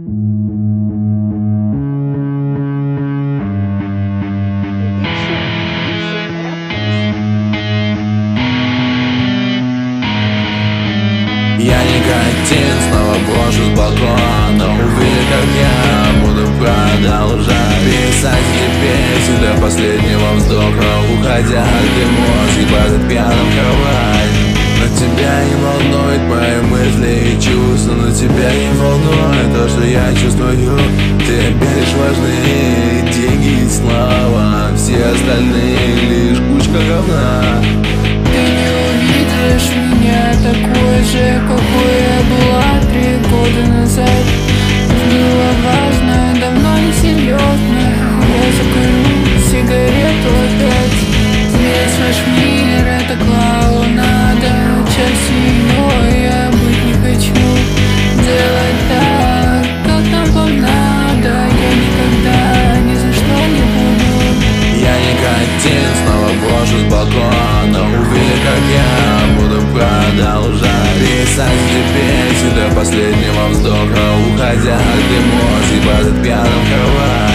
Я никотин снова брошу с балкона. Увидя, как я буду продолжать писать эти песни до последнего вздоха, уходя от эмоций под пьяным кровать. Но тебя не волнует мои мысли и чувства, но тебя не волнует то, что я чувствую. Ты опять важны деньги и слава, все остальные лишь кучка говна. Ты не увидишь меня такой же, какой я была 3 года назад. Было важно, давно не серьезно. Я закурю сигарету опять. Весь ваш мир — это клоунада. Частью ее я быть не хочу. Делать так, как нам вам надо, я никогда ни за что не буду. Я никотин снова брошу с балкона. Увидя, как я буду продолжать писать эти песни до последнего вздоха, уходя от эмоций под пьяным кровать.